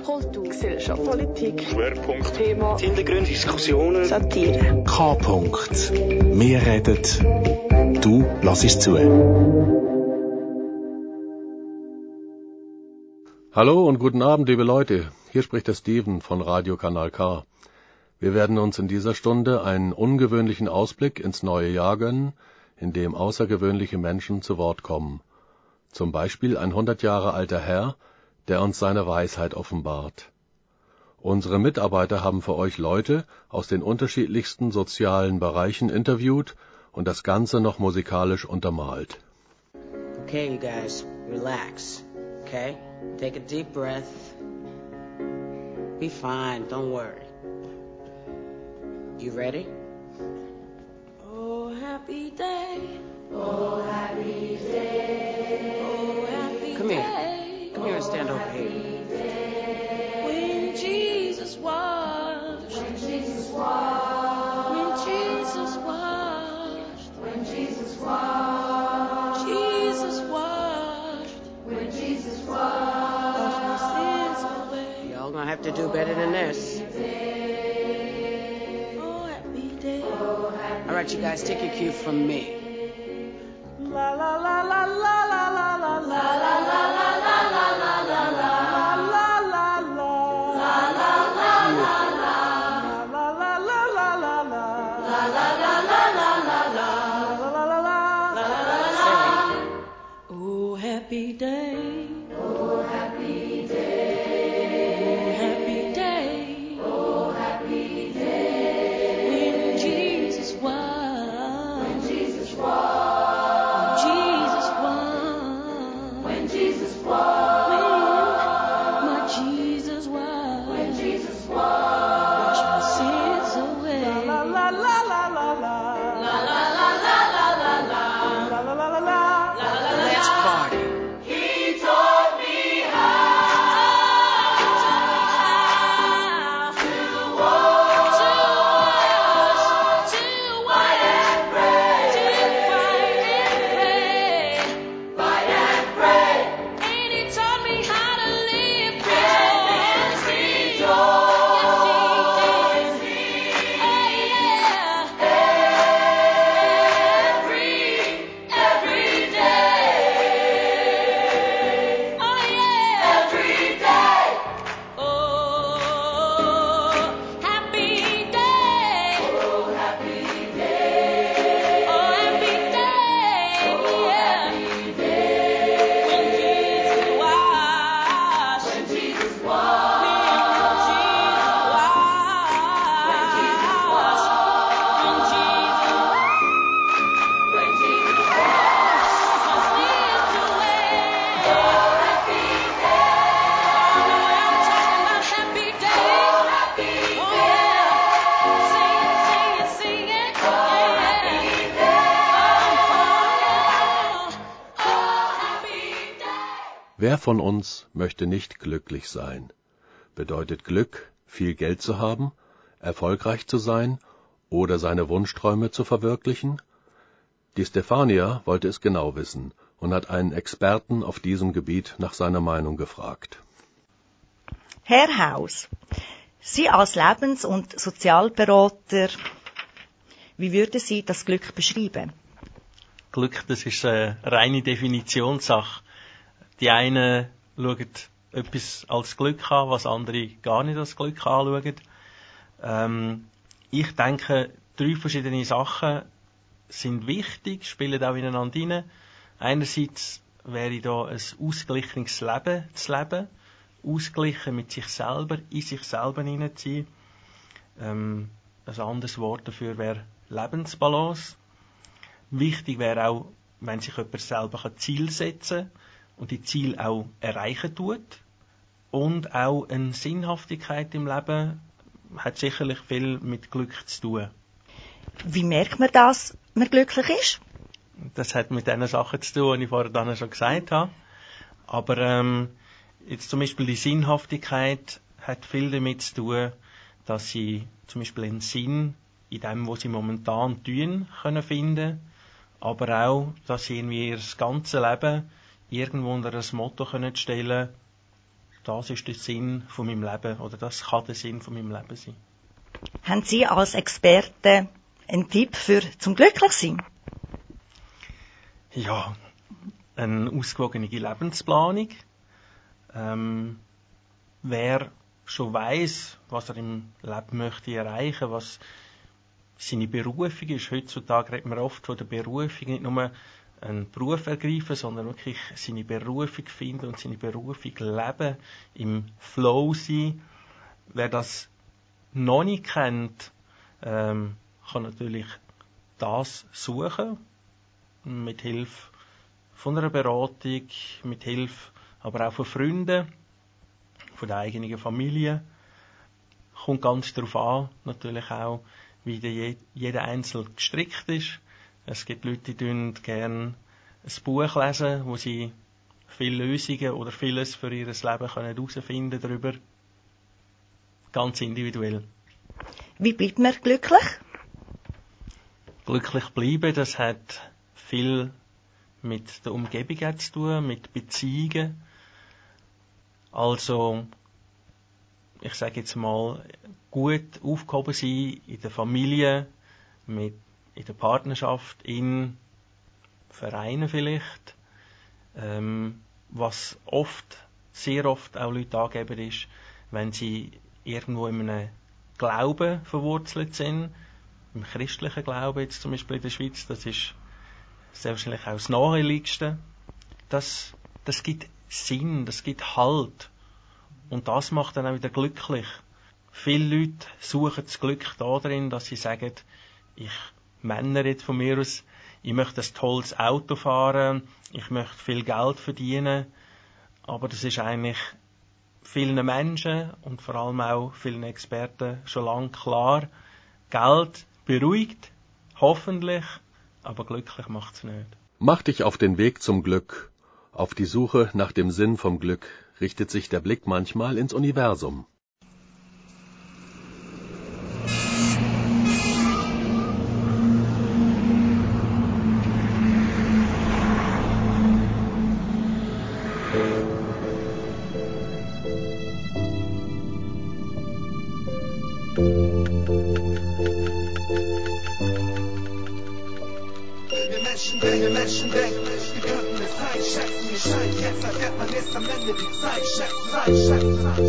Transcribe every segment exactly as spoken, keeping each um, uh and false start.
Kultur, Gesellschaft, Politik, Schwerpunkt, Thema, Hintergründe, Diskussionen, Satire. K-Punkt. Wir reden, du hörst zu. Hallo und guten Abend, liebe Leute. Hier spricht der Steven von Radio Kanal K. Wir werden uns in dieser Stunde einen ungewöhnlichen Ausblick ins neue Jahr gönnen, in dem außergewöhnliche Menschen zu Wort kommen. Zum Beispiel ein hundert Jahre alter Herr, der uns seine Weisheit offenbart. Unsere Mitarbeiter haben für euch Leute aus den unterschiedlichsten sozialen Bereichen interviewt und das Ganze noch musikalisch untermalt. Okay, you guys, relax, okay? Take a deep breath. Be fine, don't worry. You ready? Oh, happy day. Oh, happy day. Oh, happy Come day. here. Come here and stand over here. When Jesus washed. When Jesus washed. When Jesus washed. When Jesus washed. Jesus washed. When Jesus washed. Washed my sins away. Y'all gonna have to do better than this. Oh, happy day. All right, you guys, take your cue from me. La la la la la la la la la la la la la la la la la la la. Oh, happy day. Oh, happy day. Oh, happy day. Oh, happy day. When Jesus was. When Jesus washed. Jesus was. When Jesus washed. When my Jesus was. When Jesus washed. Wash my sins away. La la la la la la. La la la la la la la. La la la la la. Let's party. He taught me how to walk, To fight and pray, fight fight and pray, and he taught me how to live and free. rejoice every, every day, every day. Oh, happy day. Oh, happy day. Oh, happy day. Oh, happy day. When Jesus washed. When Jesus When washed. Jesus washed. When Jesus When Jesus washed. washed my sins away. Oh, happy day. I'm talking about happy day. Oh, happy Oh, day. yeah. Sing it, sing it, sing it. Oh, Yeah. happy day. Oh, Oh, happy day. Wer von uns möchte nicht glücklich sein? Bedeutet Glück, viel Geld zu haben, erfolgreich zu sein oder seine Wunschträume zu verwirklichen? Die Stefania wollte es genau wissen und hat einen Experten auf diesem Gebiet nach seiner Meinung gefragt. Herr Haus, Sie als Lebens- und Sozialberater, wie würden Sie das Glück beschreiben? Glück, das ist eine reine Definitionssache. Die einen schauen etwas als Glück an, was andere gar nicht als Glück anschauen. Ähm, ich denke, drei verschiedene Sachen sind wichtig, spielen auch ineinander rein. Einerseits wäre da ein ausgeglichenes Leben zu leben, ausgeglichen mit sich selber, in sich selber hineinzuziehen. Ähm, ein anderes Wort dafür wäre Lebensbalance. Wichtig wäre auch, wenn sich jemand selber Ziel setzen kann und die Ziele auch erreichen tut. Und auch eine Sinnhaftigkeit im Leben hat sicherlich viel mit Glück zu tun. Wie merkt man, dass man glücklich ist? Das hat mit den Sachen zu tun, die ich vorher dann schon gesagt habe. Aber ähm, jetzt zum Beispiel die Sinnhaftigkeit hat viel damit zu tun, dass sie zum Beispiel einen Sinn in dem, was sie momentan tun, können finden, aber auch, dass sie irgendwie ihr ganzes Leben irgendwo unter ein Motto können stellen, das ist der Sinn von meinem Leben, oder das kann der Sinn von meinem Leben sein. Haben Sie als Experte einen Tipp für zum Glücklichsein? Ja, eine ausgewogene Lebensplanung. Ähm, wer schon weiss, was er im Leben möchte erreichen, was seine Berufung ist. Heutzutage redet man oft von der Berufung, nicht nur einen Beruf ergreifen, sondern wirklich seine Berufung finden und seine Berufung leben, im Flow sein. Wer das noch nicht kennt, ähm, kann natürlich das suchen, mit Hilfe von einer Beratung, mit Hilfe aber auch von Freunden, von der eigenen Familie. Kommt ganz darauf an, natürlich auch, wie der jeder Einzelne gestrickt ist. Es gibt Leute, die gerne ein Buch lesen, wo sie viele Lösungen oder vieles für ihr Leben herausfinden können darüber. Ganz individuell. Wie bleibt man glücklich? Glücklich bleiben, das hat viel mit der Umgebung zu tun, mit Beziehungen. Also, ich sage jetzt mal, gut aufgehoben sein in der Familie, mit, in der Partnerschaft, in Vereinen vielleicht. Ähm, was oft, sehr oft auch Leute angeben ist, wenn sie irgendwo in einem Glauben verwurzelt sind, im christlichen Glauben jetzt zum Beispiel in der Schweiz, das ist sehr wahrscheinlich auch das Naheliegendste. Das, das gibt Sinn, das gibt Halt. Und das macht dann auch wieder glücklich. Viele Leute suchen das Glück darin, dass sie sagen, ich Männer jetzt von mir aus, ich möchte ein tolles Auto fahren, ich möchte viel Geld verdienen, aber das ist eigentlich vielen Menschen und vor allem auch vielen Experten schon lange klar. Geld beruhigt, hoffentlich, aber glücklich macht's nicht. Mach dich auf den Weg zum Glück. Auf die Suche nach dem Sinn vom Glück richtet sich der Blick manchmal ins Universum. Wir Menschen denken, wir könnten es einschätzen. Mir scheint jetzt, als hätte man erst am Ende die Zeit schätzen, Zeit schätzen, Zeit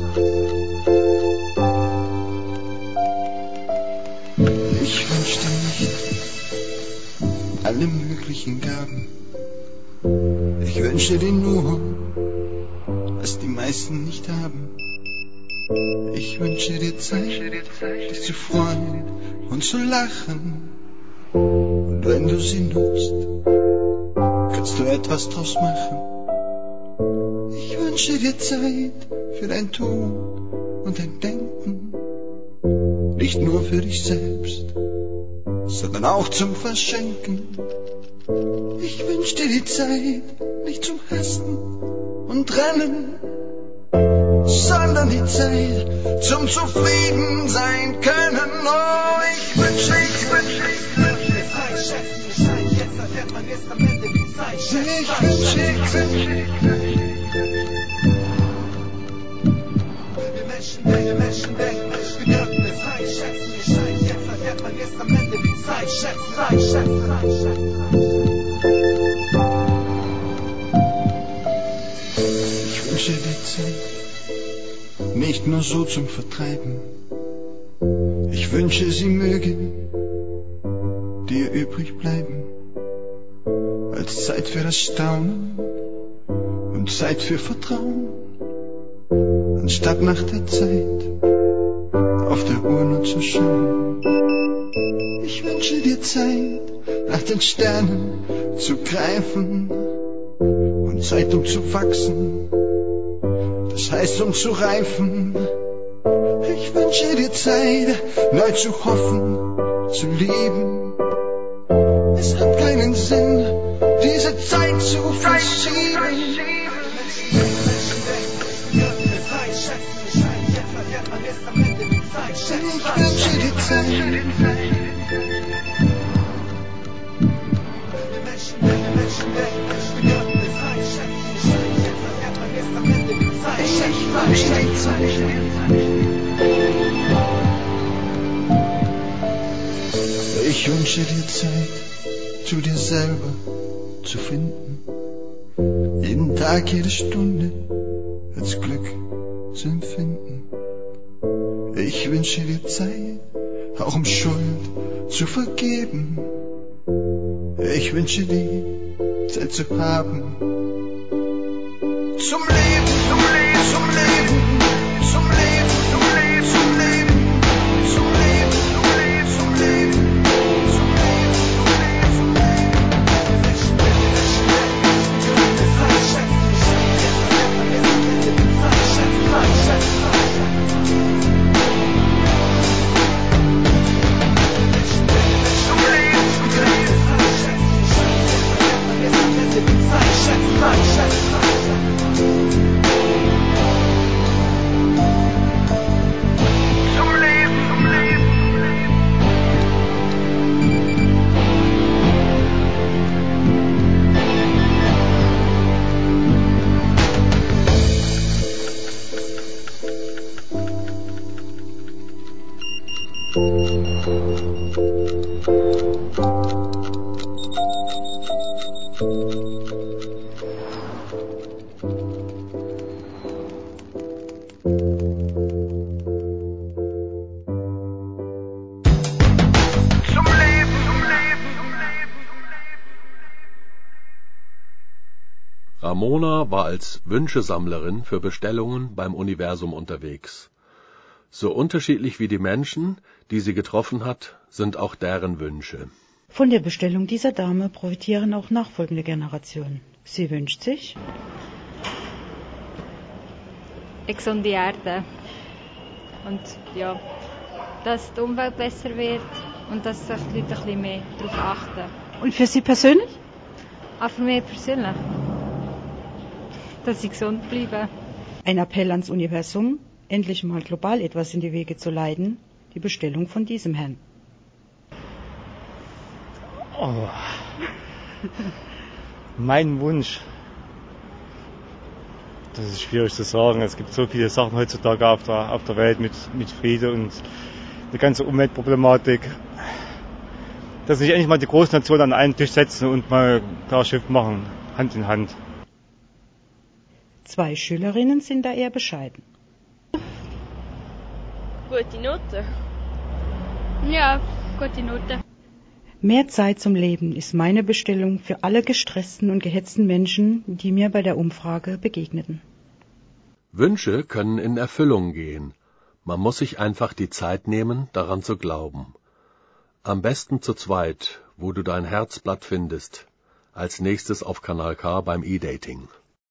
schätzen. Ich wünschte nicht alle möglichen Gaben. Ich wünsche dir nur, was die meisten nicht haben. Ich wünsche dir Zeit, dich zu freuen und zu lachen. Und wenn du sie nutzt, kannst du etwas draus machen. Ich wünsche dir Zeit für dein Tun und dein Denken. Nicht nur für dich selbst, sondern auch zum Verschenken. Ich wünsche dir die Zeit nicht zum Hassen und Trennen, sondern die Zeit zum Zufrieden sein können. Oh, ich wünsche, ich wünsche, ich wünsche es einschätzen. Mir scheint jetzt, als hätte man erst am Ende die Zeit schätzen. Ich wünsche, ich wünsche, ich wünsche. Wir Menschen, wir Menschen denken, wir könnten es einschätzen. Mir scheint jetzt, als hätte man erst am Ende die Zeit schätzen. Zeit schätzen, Zeit schätzen. Ich wünsche dir Zeit nicht nur so zum Vertreiben. Ich wünsche, sie mögen dir übrig bleiben. Als Zeit für das Staunen und Zeit für Vertrauen. Anstatt nach der Zeit auf der Uhr nur zu schauen. Ich wünsche dir Zeit, nach den Sternen zu greifen. Und Zeit, um zu wachsen. Das heißt, um zu reifen. Ich wünsche dir Zeit, neu zu hoffen, zu lieben. Es hat keinen Sinn, diese Zeit zu verschieben. Ich wünsche dir Zeit. wünsche dir Zeit. Ich wünsche dir Zeit, zu dir selber zu finden. Jeden Tag, jede Stunde als Glück zu empfinden. Ich wünsche dir Zeit, auch um Schuld zu vergeben. Ich wünsche dir Zeit zu haben. Zum Leben, zum Leben, zum Leben, zum Leben, zum Leben, zum Leben, zum Leben, zum Leben, zum Leben, zum Leben, zum Ramona war als Wünschesammlerin für Bestellungen beim Universum unterwegs. So unterschiedlich wie die Menschen, die sie getroffen hat, sind auch deren Wünsche. Von der Bestellung dieser Dame profitieren auch nachfolgende Generationen. Sie wünscht sich eine gesunde Erde und ja, dass die Umwelt besser wird und dass sich die Leute ein bisschen mehr darauf achten. Und für Sie persönlich? Auch für mich persönlich. Dass sie gesund bleiben. Ein Appell ans Universum, endlich mal global etwas in die Wege zu leiten, die Bestellung von diesem Herrn. Oh. Mein Wunsch. Das ist schwierig zu sagen. Es gibt so viele Sachen heutzutage auf der, auf der Welt mit, mit Friede und die ganze Umweltproblematik. Dass sich endlich mal die großen Nationen an einen Tisch setzen und mal klar Schiff machen, Hand in Hand. Zwei Schülerinnen sind da eher bescheiden. Gute Noten. Ja, gute Noten. Mehr Zeit zum Leben ist meine Bestellung für alle gestressten und gehetzten Menschen, die mir bei der Umfrage begegneten. Wünsche können in Erfüllung gehen. Man muss sich einfach die Zeit nehmen, daran zu glauben. Am besten zu zweit, wo du dein Herzblatt findest. Als nächstes auf Kanal K beim E-Dating.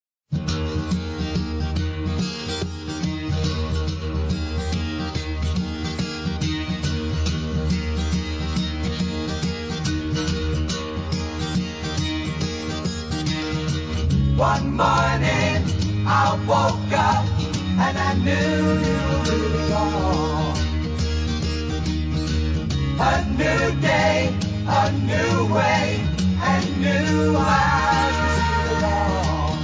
One morning I woke up and I knew it was gone. A new day, a new way, and new eyes to see it all.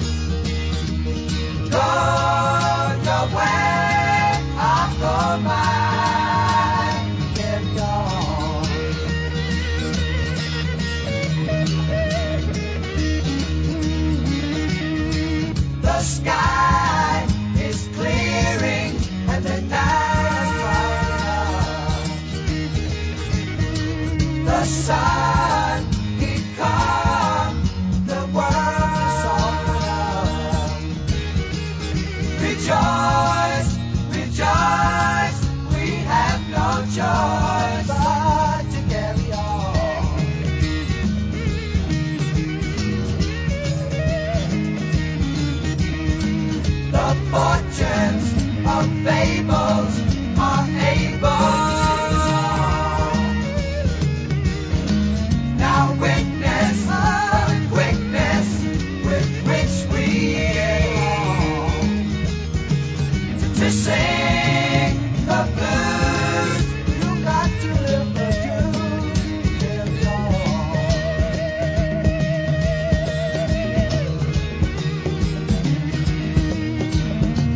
Go your way, I'll go mine, get gone. The sky is clearing and the night is bright. The sun, he come, the world is open up. Rejoice, rejoice, we have no choice but to carry on. The fortunes of fables are able to solve. Now witness the quickness with which we evolve. To sing the blues, you got to live the truth. Carry on.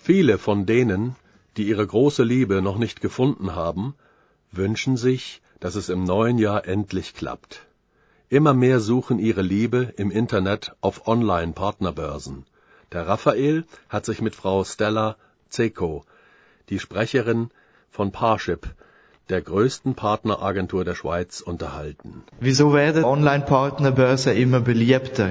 Viele von denen, die ihre große Liebe noch nicht gefunden haben, wünschen sich, dass es im neuen Jahr endlich klappt. Immer mehr suchen ihre Liebe im Internet auf Online-Partnerbörsen. Der Raphael hat sich mit Frau Stella Zeko, die Sprecherin von Parship, der größten Partneragentur der Schweiz, unterhalten. Wieso werden Online-Partnerbörsen immer beliebter?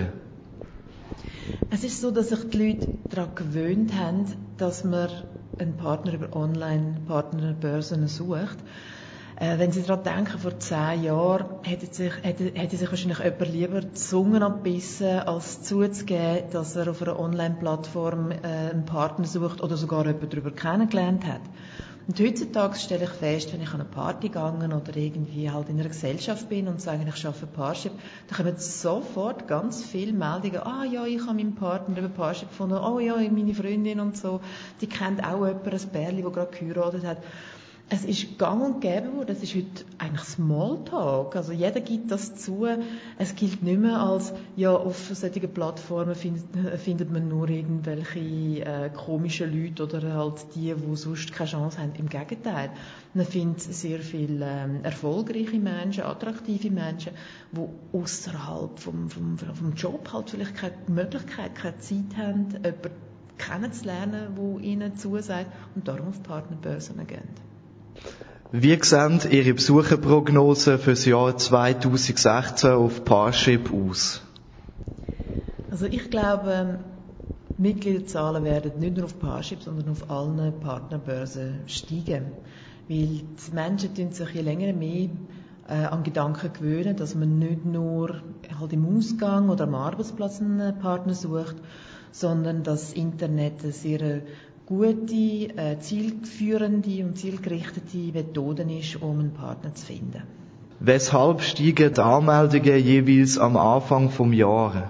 Es ist so, dass sich die Leute daran gewöhnt haben, dass man einen Partner über Online-Partnerbörsen sucht. Äh, wenn Sie daran denken, vor zehn Jahren hätte sich, hätte, hätte sich wahrscheinlich jemand lieber die Zunge abbissen, als zuzugeben, dass er auf einer Online-Plattform äh, einen Partner sucht oder sogar jemanden darüber kennengelernt hat. Und heutzutage stelle ich fest, wenn ich an eine Party gehe oder irgendwie halt in einer Gesellschaft bin und sage, ich arbeite für Parship, dann kommen sofort ganz viele Meldungen, ah ja, ich habe meinen Partner über Parship gefunden, oh ja, meine Freundin und so, die kennt auch jemanden, ein Pärchen, das gerade geheiratet hat. Es ist gang und gäbe geworden, das ist heute eigentlich Smalltalk, also jeder gibt das zu, es gilt nicht mehr als, ja, auf solchen Plattformen findet, findet man nur irgendwelche äh, komischen Leute oder halt die, die sonst keine Chance haben, im Gegenteil. Man findet sehr viele ähm, erfolgreiche Menschen, attraktive Menschen, die außerhalb vom, vom, vom Job halt vielleicht keine Möglichkeit, keine Zeit haben, jemanden kennenzulernen, der ihnen zusagt und darum auf Partnerbörsen gehen. Wie sehen Ihre Besucherprognosen für das Jahr zweitausendsechzehn auf Parship aus? Also ich glaube, Mitgliederzahlen werden nicht nur auf Parship, sondern auf allen Partnerbörsen steigen. Weil die Menschen tun sich je länger mehr äh, an Gedanken gewöhnen, dass man nicht nur halt im Ausgang oder am Arbeitsplatz einen Partner sucht, sondern dass das Internet eine sehr gute, äh, zielführende und zielgerichtete Methoden ist, um einen Partner zu finden. Weshalb steigen die Anmeldungen jeweils am Anfang des Jahres?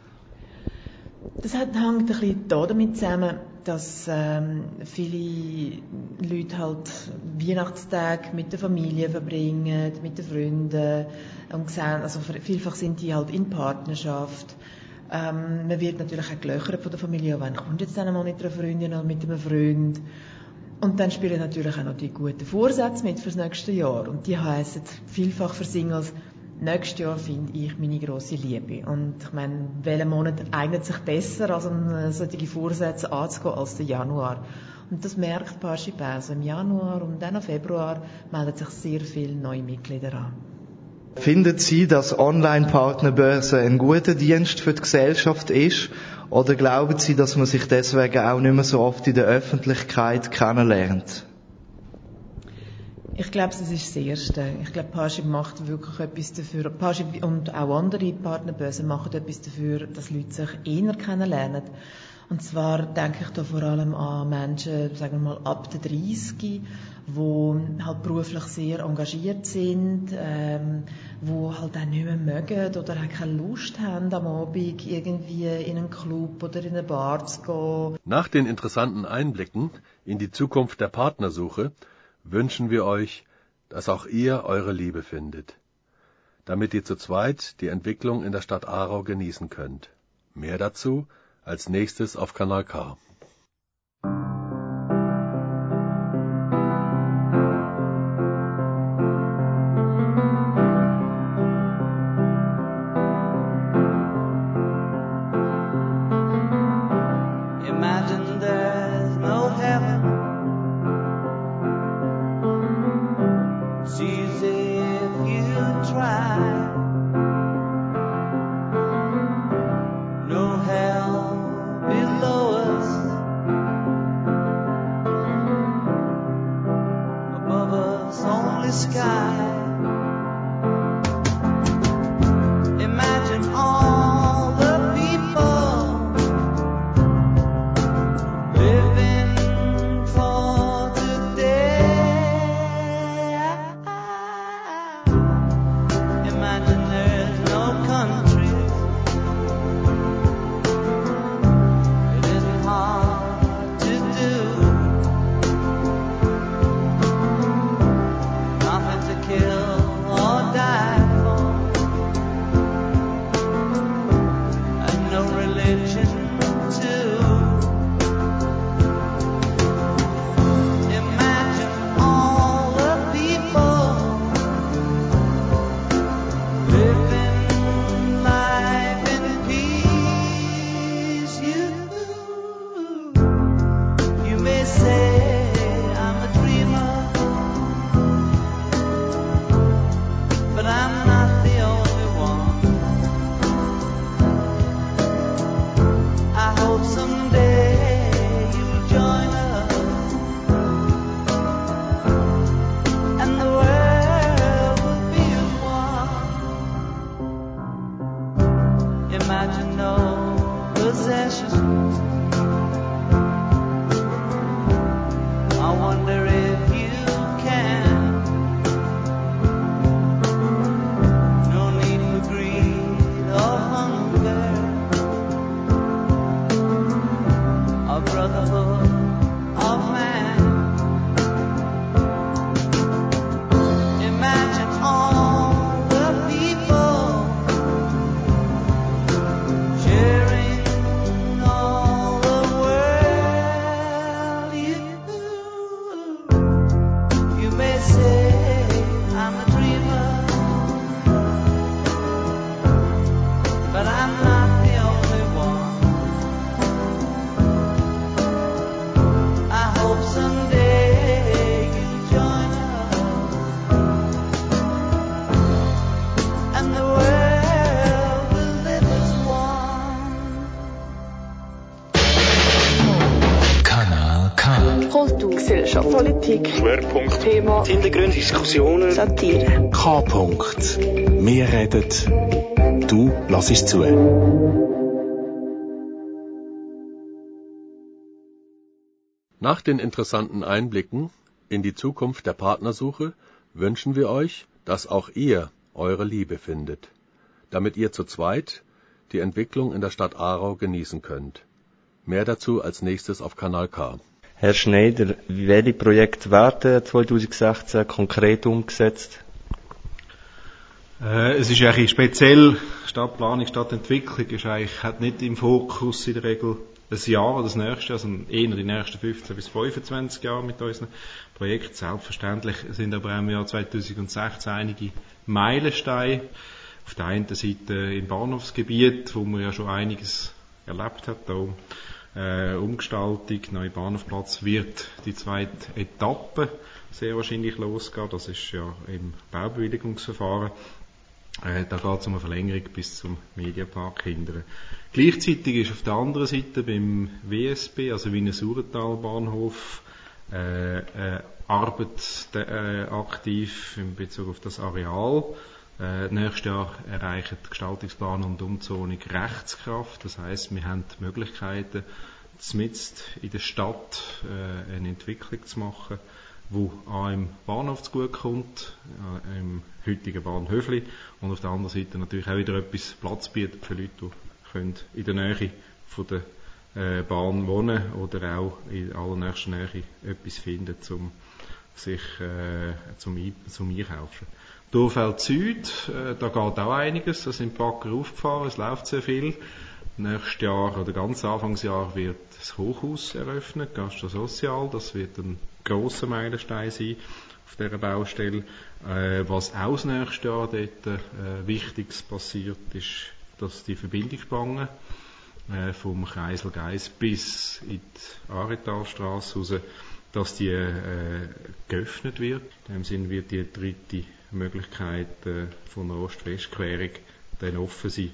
Das hängt ein bisschen damit zusammen, dass ähm, viele Leute halt Weihnachtstage mit der Familie verbringen, mit den Freunden und sehen, also vielfach sind die halt in Partnerschaft. Ähm, man wird natürlich auch gelöchert von der Familie, wann kommt jetzt dann mal mit einer Freundin oder mit einem Freund. Und dann spielen natürlich auch noch die guten Vorsätze mit fürs nächste Jahr. Und die heissen vielfach für Singles, nächstes Jahr finde ich meine grosse Liebe. Und ich meine, welcher Monat eignet sich besser, als um solche Vorsätze anzugehen, als der Januar. Und das merkt Parship also im Januar und dann im Februar melden sich sehr viele neue Mitglieder an. Finden Sie, dass Online-Partnerbörse ein guter Dienst für die Gesellschaft ist? Oder glauben Sie, dass man sich deswegen auch nicht mehr so oft in der Öffentlichkeit kennenlernt? Ich glaube, es ist das Erste. Ich glaube, Parship macht wirklich etwas dafür. Parship und auch andere Partnerbörsen machen etwas dafür, dass Leute sich eher kennenlernen. Und zwar denke ich da vor allem an Menschen, sagen wir mal, ab der dreißig, die halt beruflich sehr engagiert sind, ähm, die halt auch nicht mehr mögen oder auch keine Lust haben, am Abend irgendwie in einen Club oder in eine Bar zu gehen. Nach den interessanten Einblicken in die Zukunft der Partnersuche wünschen wir euch, dass auch ihr eure Liebe findet, damit ihr zu zweit die Entwicklung in der Stadt Aarau genießen könnt. Mehr dazu als nächstes auf Kanal K. Imagine there's no heaven. It's easy if you try. No hell below us, above us only sky. Imagine all the people living for today. Imagine there's no countries. It isn't hard to do. Nothing to kill or die for, and no religion too. possession. I wonder if you can. No need for greed or hunger, or brotherhood of man. Imagine all the people sharing all the world. You, you may say I'm a dreamer, but I'm not the only one. I hope someday you'll join us, and the world will live as one. Kanal K. Kultur, Gesellschaft, Politik, Schwerpunkt, Thema, Hintergründe, Diskussionen, Satire. K. -Punkt. Wir reden, du hörst zu. Nach den interessanten Einblicken in die Zukunft der Partnersuche wünschen wir euch, dass auch ihr eure Liebe findet, damit ihr zu zweit die Entwicklung in der Stadt Aarau genießen könnt. Mehr dazu als nächstes auf Kanal K. Herr Schneider, welche Projekte werden zwanzig sechzehn konkret umgesetzt? Äh, es ist eigentlich speziell, Stadtplanung, Stadtentwicklung ist eigentlich, hat nicht im Fokus in der Regel ein Jahr oder das nächste, also eher die nächsten fünfzehn bis fünfundzwanzig Jahre mit unseren Projekten. Selbstverständlich sind aber auch im Jahr zwanzig sechzehn einige Meilensteine. Auf der einen Seite im Bahnhofsgebiet, wo man ja schon einiges erlebt hat, da äh, Umgestaltung, neuer Bahnhofplatz, wird die zweite Etappe sehr wahrscheinlich losgehen. Das ist ja im Baubewilligungsverfahren. Äh, da geht es um eine Verlängerung bis zum Mediapark Hindern. Gleichzeitig ist auf der anderen Seite beim W S B, also Wiener Sauertalbahnhof, äh, äh, Arbeit äh, aktiv in Bezug auf das Areal. Äh, nächstes Jahr erreichen die Gestaltungsplan und Umzonung Rechtskraft. Das heisst, wir haben die Möglichkeiten, mitten in der Stadt äh, eine Entwicklung zu machen, wo auch im Bahnhof zugutekommt, äh, im heutigen Bahnhöfli, und auf der anderen Seite natürlich auch wieder etwas Platz bietet für Leute, die können in der Nähe von der äh, Bahn wohnen oder auch in allernächster Nähe etwas finden, zum sich äh, zum, zum Einkaufen. Dorfeld Süd, äh, da geht auch einiges, da sind Bagger aufgefahren, es läuft sehr viel. Nächstes Jahr oder ganz Anfangsjahr wird das Hochhaus eröffnet, Gastro Social, das wird ein grosser Meilenstein sein auf dieser Baustelle. Äh, was auch das nächste Jahr dort äh, Wichtiges passiert, ist, dass die Verbindungsspange äh, vom Kreisel Geiss bis in die Aretalstrasse raus, dass die äh, geöffnet wird. In dem Sinn wird die dritte Möglichkeit äh, von der Ost-West-Querung dann offen sein.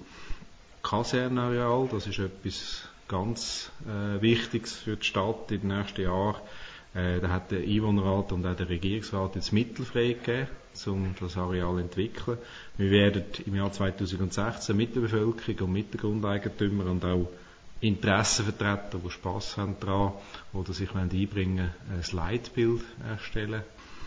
Kasernenareal, das ist etwas ganz äh, Wichtiges für die Stadt in den nächsten Jahren. Äh, da hat der Einwohnerrat und auch der Regierungsrat jetzt Mittel freigegeben, um das Areal zu entwickeln. Wir werden im Jahr zwanzig sechzehn mit der Bevölkerung und mit den Grundeigentümern und auch Interessenvertreter, die Spass haben daran oder sich einbringen wollen, ein Leitbild erstellen.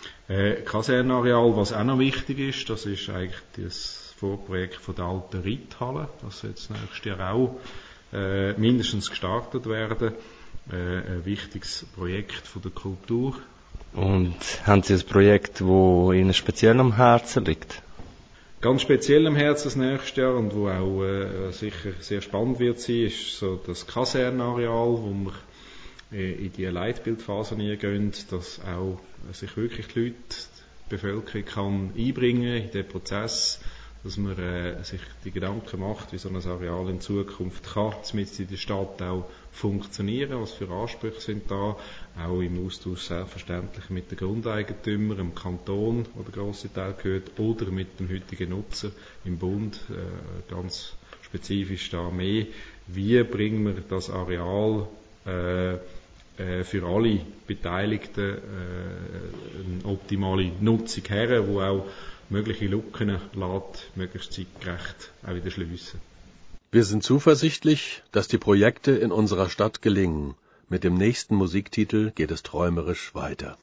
Äh, Kasernenareal, was auch noch wichtig ist, das ist eigentlich das Vorprojekt von der alten Reithalle. Das wird nächstes Jahr auch äh, mindestens gestartet werden. Äh, ein wichtiges Projekt von der Kultur. Und haben Sie ein Projekt, das Ihnen speziell am Herzen liegt? Ganz speziell am Herzen das nächste Jahr und wo auch äh, sicher sehr spannend wird sein, ist so das Kasernenareal, wo wir äh, in die Leitbildphase hineingehen, dass auch äh, sich wirklich die Leute, die Bevölkerung kann einbringen in den Prozess, dass man äh, sich die Gedanken macht, wie so ein Areal in Zukunft kann, mitten in der Stadt auch funktionieren, was für Ansprüche sind da, auch im Austausch selbstverständlich mit den Grundeigentümern, dem Kanton, wo der grosse Teil gehört, oder mit dem heutigen Nutzer im Bund, äh, ganz spezifisch da mehr, wie bringen wir das Areal äh, äh, für alle Beteiligten äh, eine optimale Nutzung her, wo auch mögliche Lücken lässt, möglichst zeitgerecht auch wieder schliessen. Wir sind zuversichtlich, dass die Projekte in unserer Stadt gelingen. Mit dem nächsten Musiktitel geht es träumerisch weiter.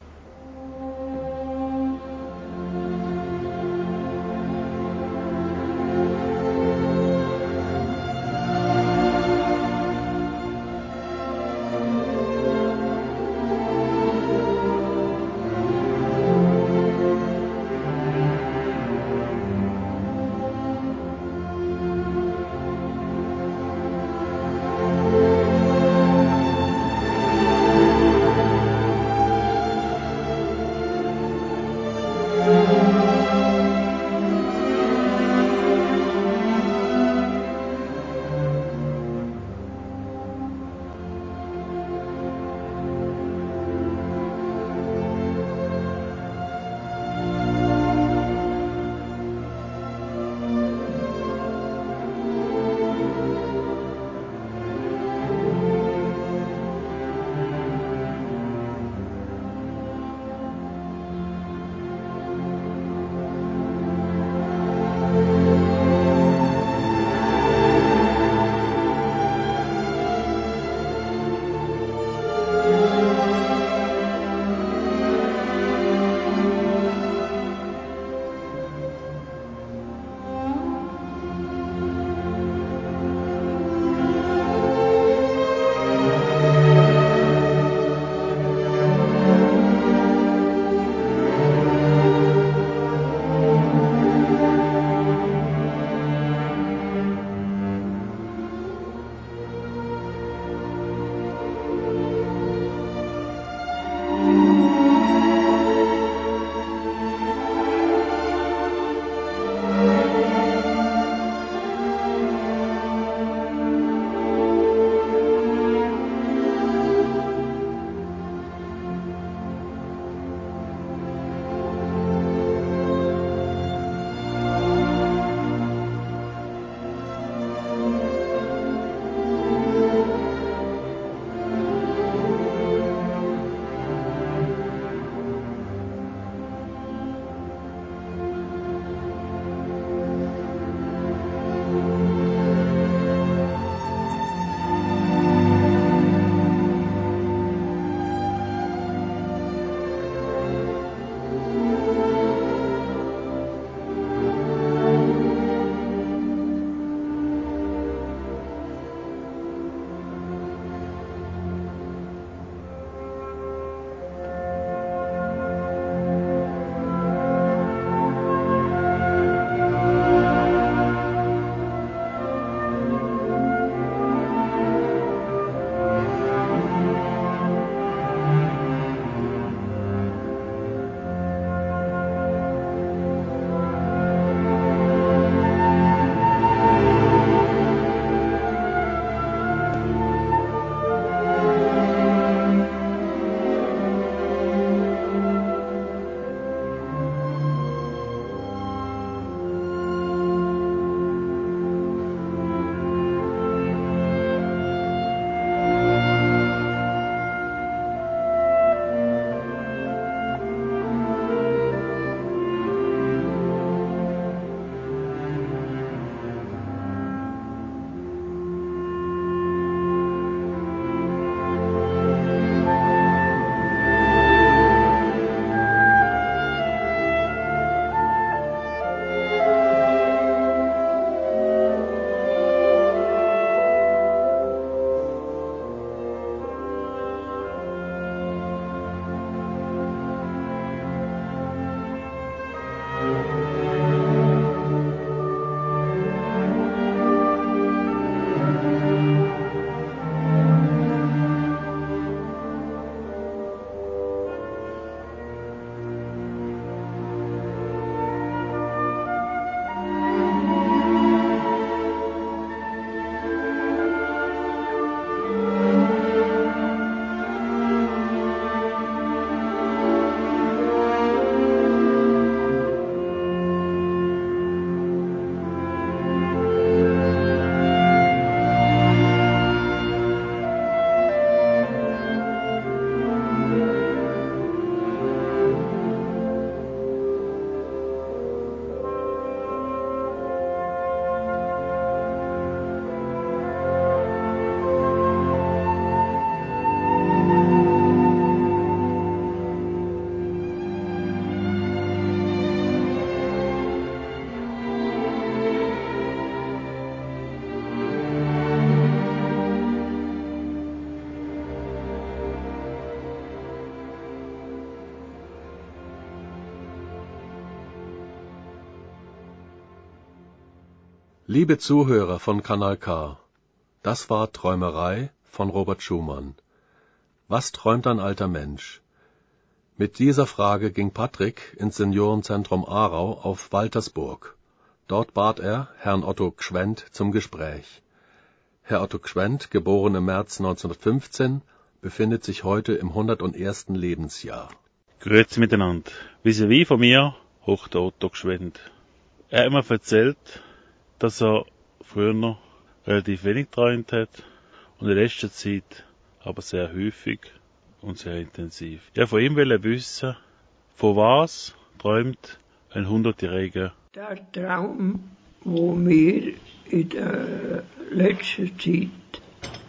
Liebe Zuhörer von Kanal K, das war Träumerei von Robert Schumann. Was träumt ein alter Mensch? Mit dieser Frage ging Patrick ins Seniorenzentrum Aarau auf Waltersburg. Dort bat er Herrn Otto Gschwend zum Gespräch. Herr Otto Gschwend, geboren im März neunzehnhundertfünfzehn, befindet sich heute im hundertersten Lebensjahr. Grüezi miteinander. Vis-à-vis von mir hockt der Otto Gschwend. Er hat mir erzählt, dass er früher noch relativ wenig geträumt hat und in letzter Zeit aber sehr häufig und sehr intensiv. Ich wollte von ihm wissen, von was träumt ein hundertjähriger? Der Traum, wo mir in der letzten Zeit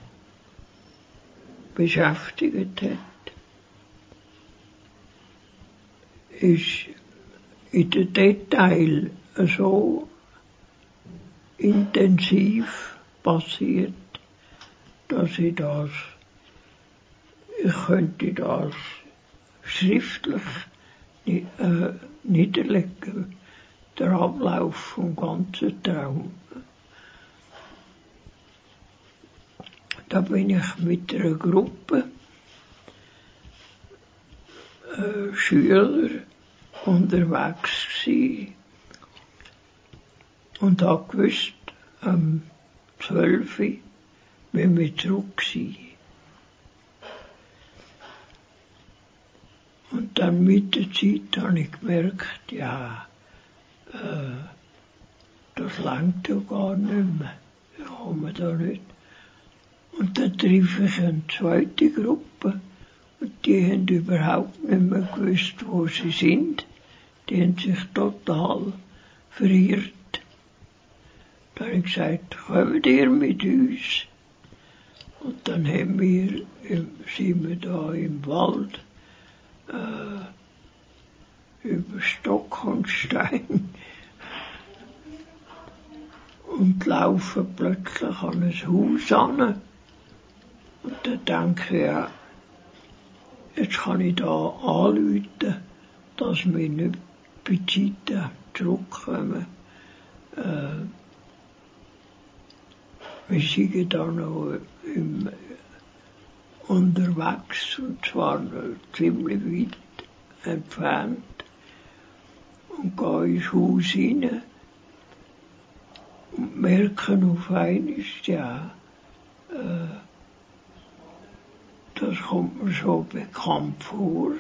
beschäftigt hat, ist in den Details so intensiv passiert, dass ich das, ich könnte das schriftlich ni- äh, niederlegen, der Ablauf vom ganzen Traum. Da bin ich mit einer Gruppe äh, Schüler unterwegs gewesen und habe gewusst, am zwölf Uhr wenn wir zurück sind. Und dann mit der Zeit habe ich gemerkt, ja, äh, das langt ja gar nicht mehr. Ich komme da nicht. Und dann treffe ich eine zweite Gruppe und die haben überhaupt nicht mehr gewusst, wo sie sind. Die haben sich total verirrt. Da habe ich gesagt, kommt ihr mit uns? Und dann haben wir, sind wir da im Wald äh, über Stock und Stein und laufen plötzlich an ein Haus an. Und dann denke ich, ja, jetzt kann ich da anrufen, dass wir nicht bei Zeiten zurückkommen. Äh, wir sind da noch im, unterwegs, und zwar noch ziemlich weit entfernt, und gehen ins Haus rein und merken auf einmal, ja, äh, das kommt mir so bekannt vor,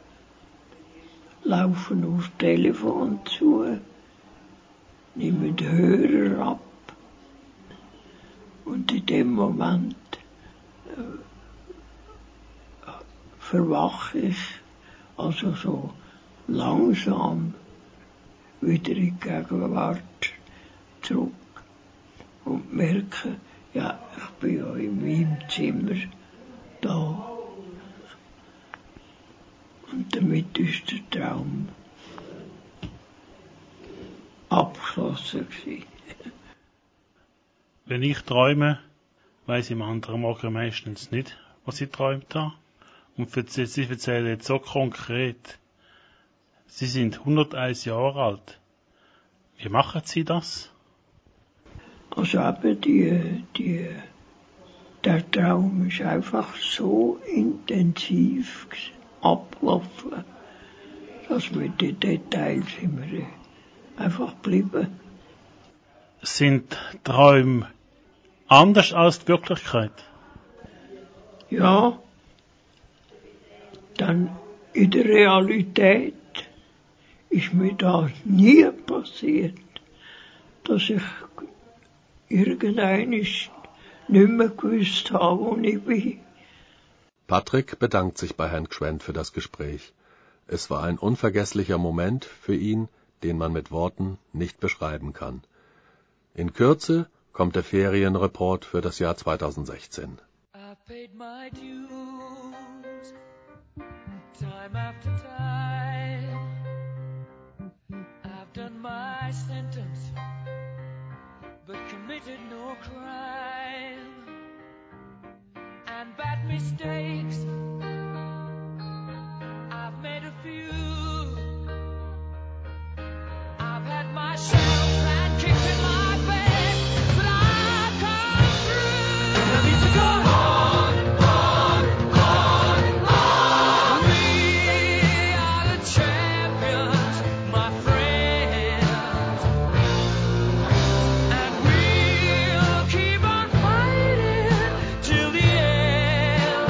laufen auf Telefon zu, nehmen den Hörer ab, und in dem Moment äh, verwache ich, also so langsam wieder in die Gegenwart zurück und merke, ja, ich bin ja in meinem Zimmer da. Und damit ist der Traum abgeschlossen gewesen. Wenn ich träume, weiss ich am anderen Morgen meistens nicht, was ich träumt habe. Und Sie Sie erzählen jetzt so konkret, Sie sind hunderteins Jahre alt. Wie machen Sie das? Also eben die, die, der Traum ist einfach so intensiv abgelaufen, dass wir die Details immer einfach bleiben. Sind Träume anders als die Wirklichkeit? Ja, dann in der Realität ist mir das nie passiert, dass ich irgendein nicht mehr gewusst habe, wo ich bin. Patrick bedankt sich bei Herrn Gschwend für das Gespräch. Es war ein unvergesslicher Moment für ihn, den man mit Worten nicht beschreiben kann. In Kürze kommt der Ferienreport für das Jahr zweitausendsechzehn. I paid my dues, time after time. I've done my sentence, but committed no crime. And bad mistakes, I've made a few. I've had my shells and kicked in my bed. till the end.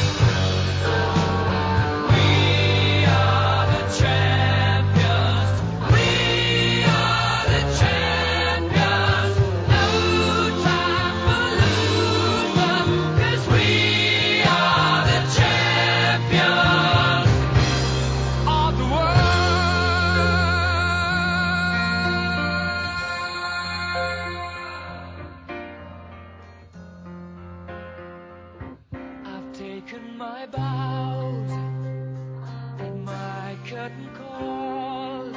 We are the champions. We are the champions. No time for losing, 'cause we are the champions of the world. I've taken my bows and my curtain calls.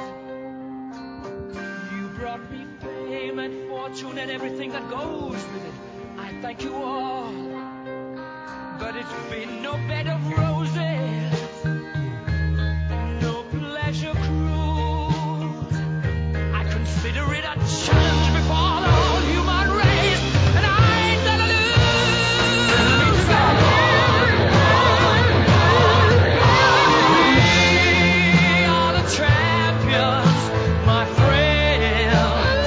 You brought me fame and fortune and everything that goes with it. I thank you all, but it's been no bed of roses, no pleasure cruise. I consider it a challenge before the whole human race, and I ain't gonna lose. We are the champions, my friends,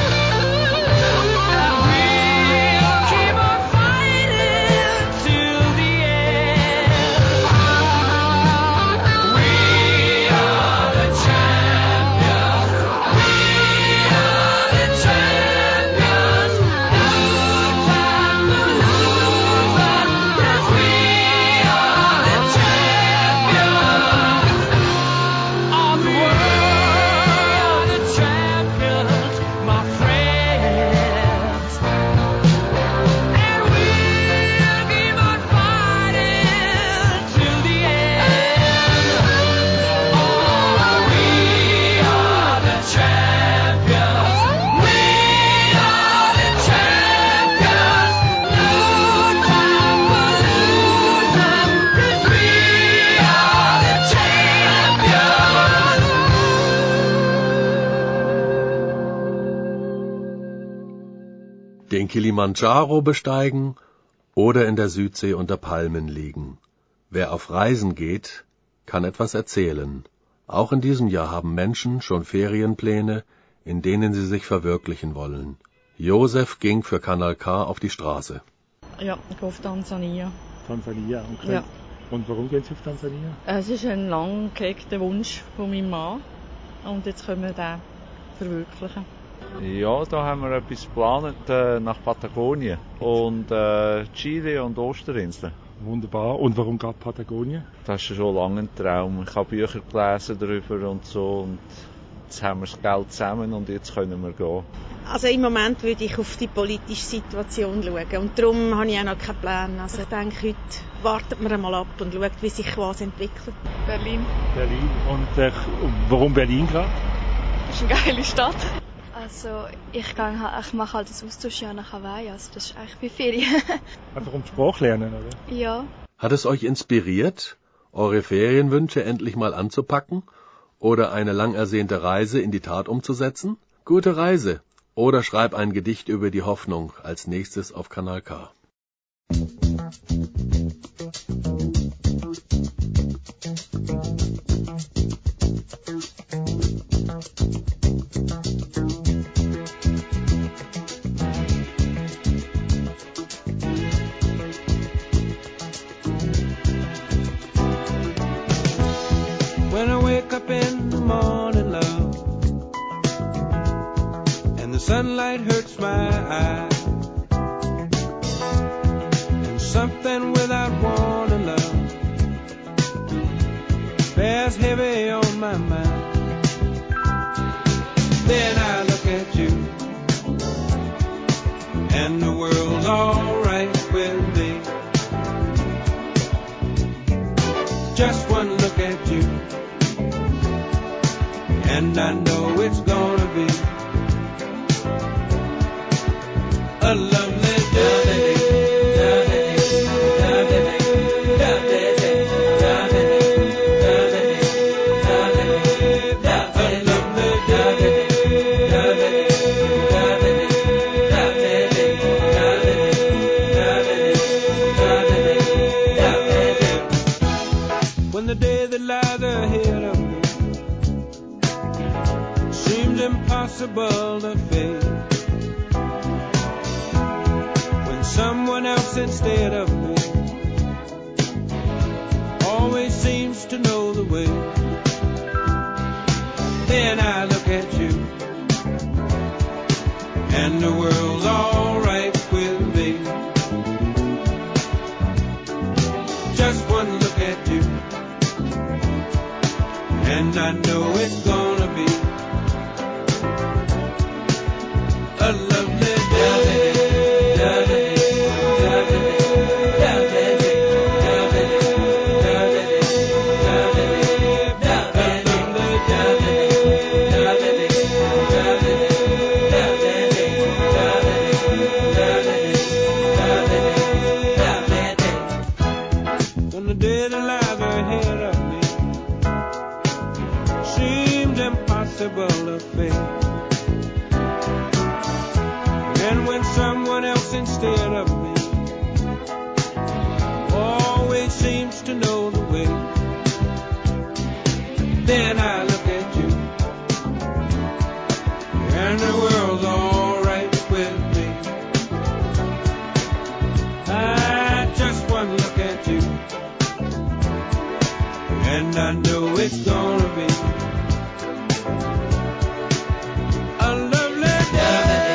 and we'll keep on fighting till the end. We are the champions. We are the champions. No time for losing, 'cause we are the champions of the world. The champions, my friends, and we'll keep on fighting till the end. Oh, we are the champions. We are the champions. No time for losing, 'cause we are the champions. Den Kilimanjaro besteigen oder in der Südsee unter Palmen liegen. Wer auf Reisen geht, kann etwas erzählen. Auch in diesem Jahr haben Menschen schon Ferienpläne, in denen sie sich verwirklichen wollen. Josef ging für Kanal K auf die Straße. Ja, ich gehe auf Tansania. Tansania, okay. Ja. Und warum gehen Sie auf Tansania? Es ist ein lang gehegter Wunsch von meinem Mann und jetzt können wir den verwirklichen. Ja, da haben wir etwas geplant äh, nach Patagonien und äh, Chile und Osterinseln. Wunderbar. Und warum gerade Patagonien? Das ist schon lange ein Traum. Ich habe Bücher gelesen darüber und so und jetzt haben wir das Geld zusammen und jetzt können wir gehen. Also im Moment würde ich auf die politische Situation schauen und darum habe ich auch noch keinen Plan. Also ich denke, heute wartet man einmal ab und schaut, wie sich was entwickelt. Berlin. Berlin. Und äh, warum Berlin gerade? Das ist eine geile Stadt. Also ich, gang, ich mache halt das Austauschjahr nach Hawaii, also das ist eigentlich wie Ferien. Einfach um Sprache lernen, oder? Ja. Hat es euch inspiriert, eure Ferienwünsche endlich mal anzupacken oder eine lang ersehnte Reise in die Tat umzusetzen? Gute Reise! Oder schreib ein Gedicht über die Hoffnung als nächstes auf Kanal K. When I wake up in the morning, love, and the sunlight hurts my eyes, and something without warning, love, bears heavy on my mind. Then I look at you, and the world's alright with me. Just one look at you, and I know it's gonna be a lovely day. When the day that lies ahead of me seems impossible to face, when someone else in instead of me always seems to know the way. Then I look at you and the world's alright with me. Just one look at you and I know it's gonna be a lovely day. When the dead and alive are ahead of me, seems impossible to fail. And when someone else instead of me always seems to know the way, then I look at you and the world's alright with me. I just one look at you and I know it's gonna be a lovely day.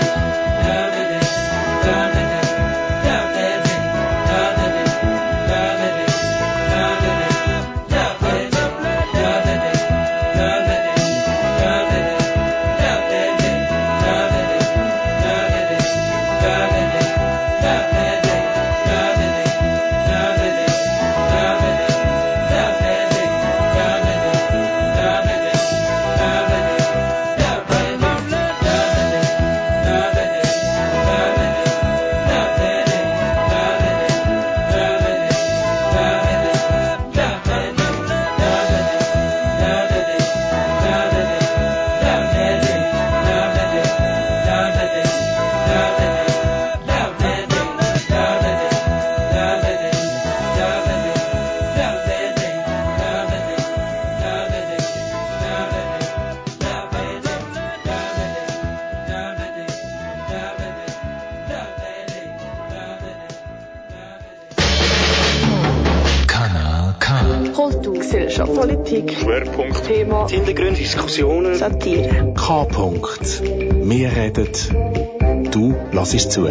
Gesellschaft, Politik, Schwerpunkt, Thema, Hintergründe, Diskussionen, Satire. K-Punkt. Wir reden, du hörst zu.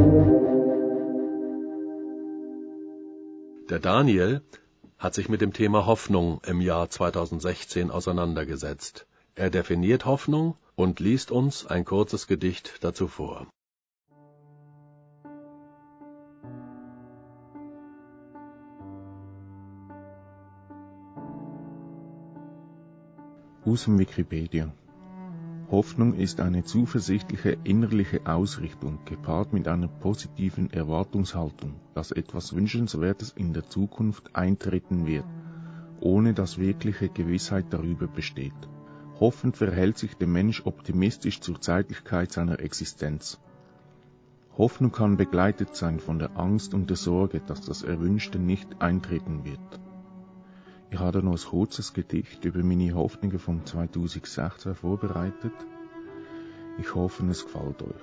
Der Daniel hat sich mit dem Thema Hoffnung im Jahr zweitausendsechzehn auseinandergesetzt. Er definiert Hoffnung und liest uns ein kurzes Gedicht dazu vor. Aus dem Wikipedia. Hoffnung ist eine zuversichtliche innerliche Ausrichtung, gepaart mit einer positiven Erwartungshaltung, dass etwas Wünschenswertes in der Zukunft eintreten wird, ohne dass wirkliche Gewissheit darüber besteht. Hoffend verhält sich der Mensch optimistisch zur Zeitlichkeit seiner Existenz. Hoffnung kann begleitet sein von der Angst und der Sorge, dass das Erwünschte nicht eintreten wird. Ich habe noch ein kurzes Gedicht über meine Hoffnungen vom zweitausendsechzehn vorbereitet. Ich hoffe, es gefällt euch.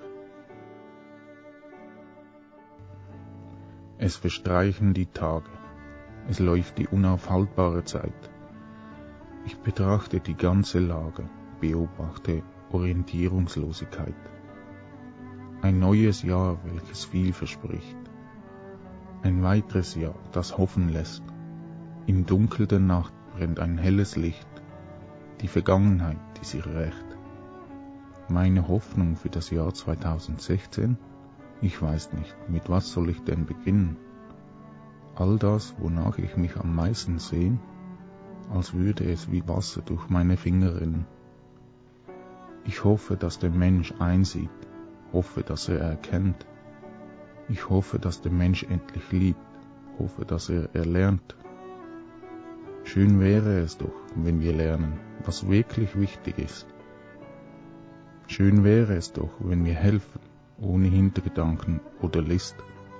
Es verstreichen die Tage. Es läuft die unaufhaltbare Zeit. Ich betrachte die ganze Lage, beobachte Orientierungslosigkeit. Ein neues Jahr, welches viel verspricht. Ein weiteres Jahr, das hoffen lässt. Im Dunkel der Nacht brennt ein helles Licht, die Vergangenheit, die sich rächt. Meine Hoffnung für das Jahr zweitausendsechzehn? Ich weiß nicht, mit was soll ich denn beginnen? All das, wonach ich mich am meisten sehne, als würde es wie Wasser durch meine Finger rinnen. Ich hoffe, dass der Mensch einsieht, hoffe, dass er erkennt. Ich hoffe, dass der Mensch endlich liebt, hoffe, dass er erlernt. Schön wäre es doch, wenn wir lernen, was wirklich wichtig ist. Schön wäre es doch, wenn wir helfen, ohne Hintergedanken oder List.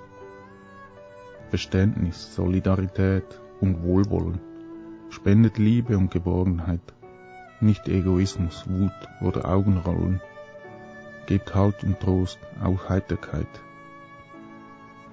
Verständnis, Solidarität und Wohlwollen spendet Liebe und Geborgenheit, nicht Egoismus, Wut oder Augenrollen. Gebt Halt und Trost, auch Heiterkeit.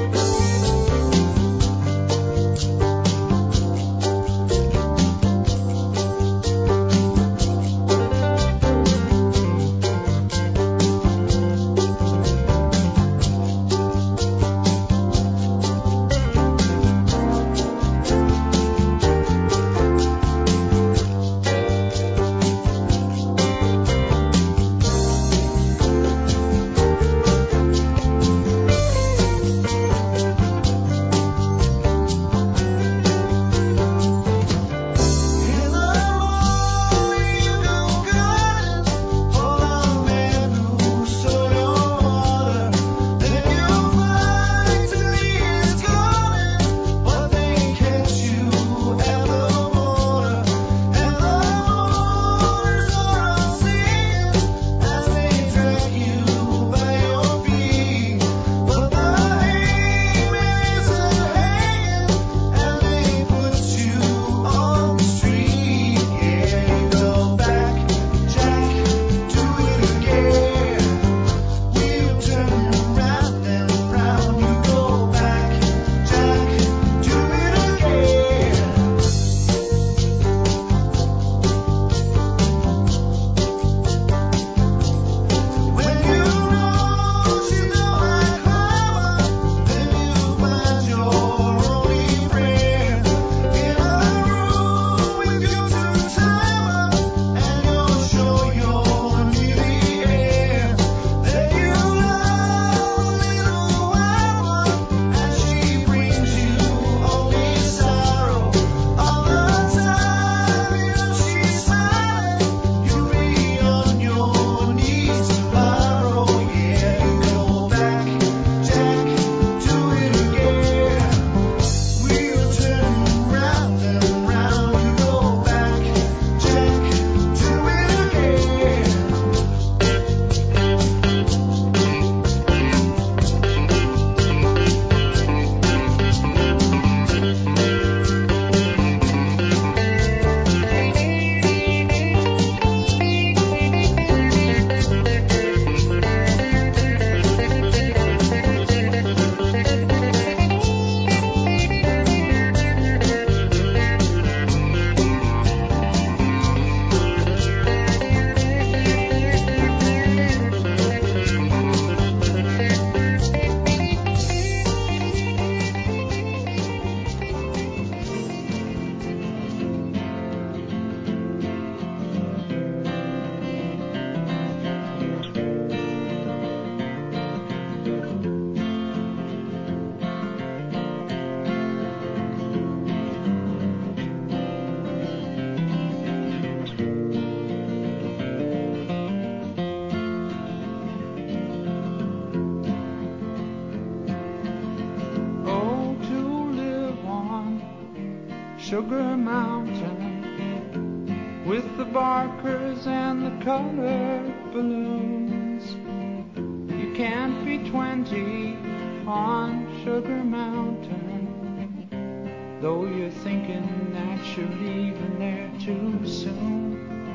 Sugar Mountain, with the barkers and the colored balloons. You can't be twenty on Sugar Mountain, though you're thinking that you're leaving there too soon.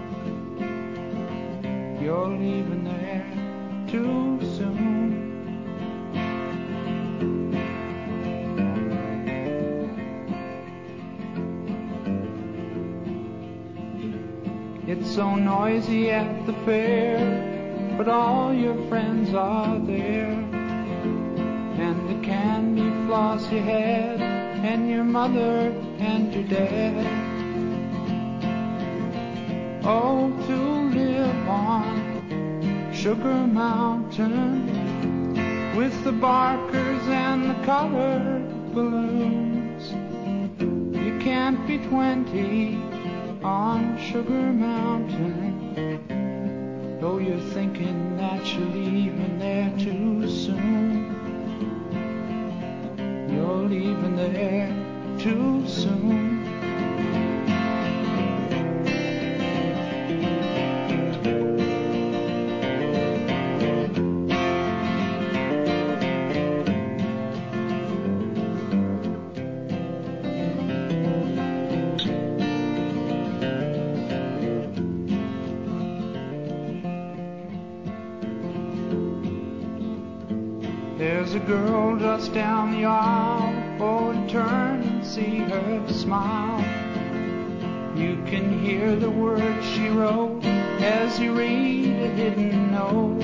You're leaving there too soon. It's so noisy at the fair, but all your friends are there, and the candy floss you had, and your mother and your dad. Oh, to live on Sugar Mountain, with the barkers and the colored balloons. You can't be twenty on Sugar Mountain, though you're thinking that you're leaving there too soon. You're leaving there too soon. There's a girl just down the aisle, oh, and turn and see her smile. You can hear the words she wrote as you read a hidden note.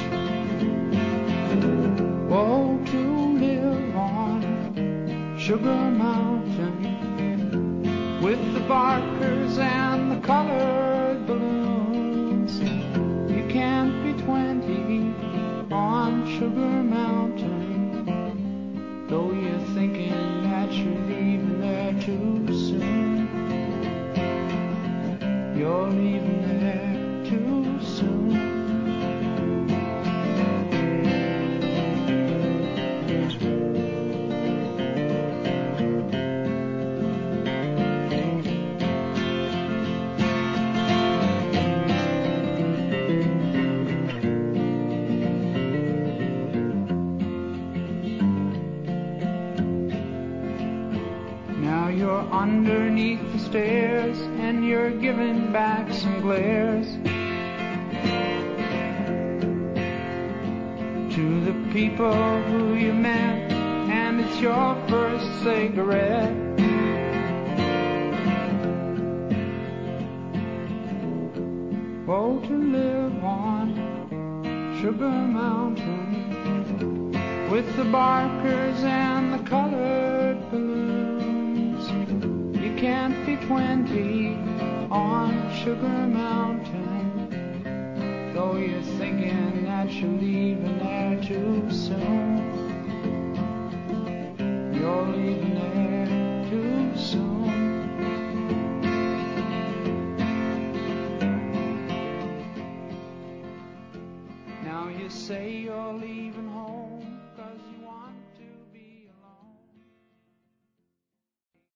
Oh, to live on Sugar Mountain, with the barkers and the colored balloons. You can't be twenty on Sugar Mountain, though you're thinking that you're leaving there too soon. You're leaving there too soon. Underneath the stairs, and you're giving back some glares to the people who you met, and it's your first cigarette. Oh, to live on Sugar Mountain, with the barkers and the colored balloons. You can't be twenty on Sugar Mountain, though you're thinking that you're leaving there too soon.